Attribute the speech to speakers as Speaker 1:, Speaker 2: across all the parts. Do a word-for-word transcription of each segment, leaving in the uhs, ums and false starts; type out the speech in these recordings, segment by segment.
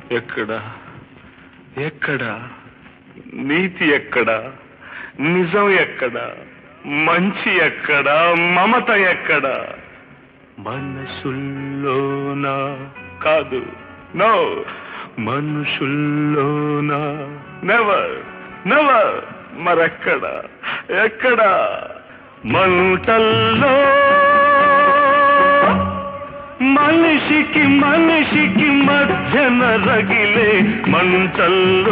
Speaker 1: ఎక్కడ ఎక్కడ నీతి ఎక్కడ, నిజం ఎక్కడ, మంచి ఎక్కడ, మమత ఎక్కడ? మనసుల్లోనా కాదు, నో, మనుషుల్లోనా? Never never. మరెక్కడ ఎక్కడ? మంటల్లో మనిషికి మనిషికి మధ్యన రగిలే మంటల్లో,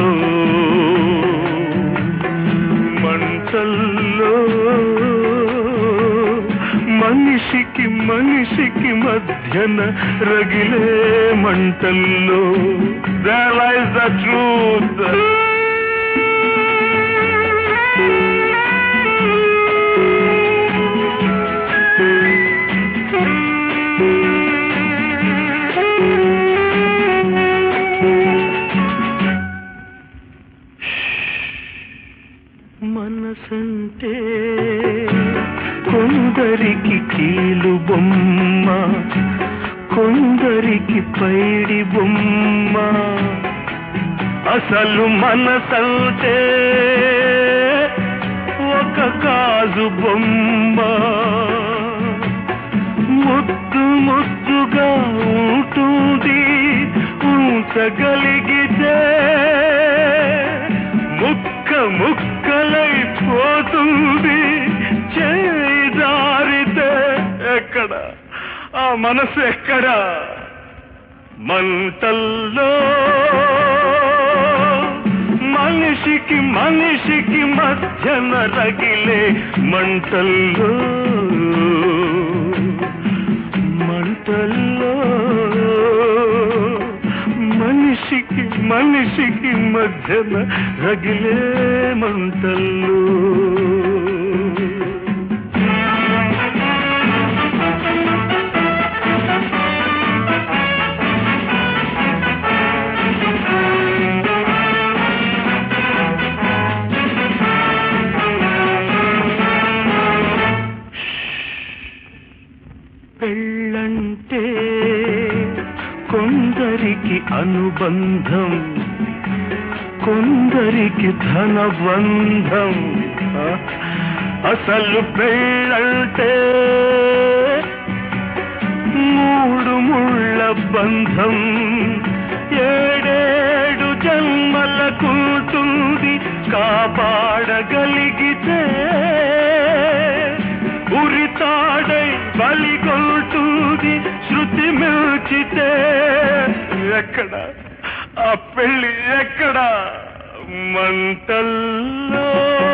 Speaker 1: మంటల్లో మనిషికి మనిషికి మధ్యన రగిలే మంటల్లో. There lies the truth. మనసంటే కొందరికి కీలు బొమ్మ, కొందరికి పైడి బొమ్మ. అసలు మనసంటే ఒక గాజు బొమ్మ. ముద్దు ముద్దుగా ఉంటుంది, ఉంచగలిగితే ముక్క ముక్కలైపోతుంది. చేయి జారితే ఎక్కడ ఆ మనసు ఎక్కడ? మంటల్లో మనిషికి మనిషికి మధ్యన రగిలే మంటల్లో, మంటల్లో మనిషికి మనిషికి మధ్యన రగిలే మంటల్లో. పెళ్ళంటే కొందరికి అనుబంధం, కొందరికి ధనబంధం. అసలు పెళ్ళంటే మూడు ముళ్ళ బంధం. ఏడేడు జన్మలకుంటుంది, కాపాడగలిగితే ఉరితాడై బలిగొల్టుంది. శృతి మిల్చితే ఎక్కడ ఆ పెళ్ళి ఎక్కడ? మంటల్లో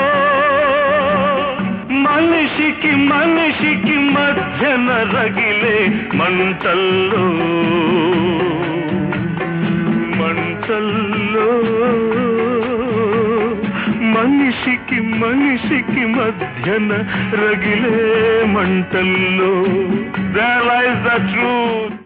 Speaker 1: మనిషికి మనిషికి మధ్యన రగిలే మంటల్లో, మంటల్లో మనిషికి మనిషికి మధ్యన రగిలే మంటల్లో. There lies the truth.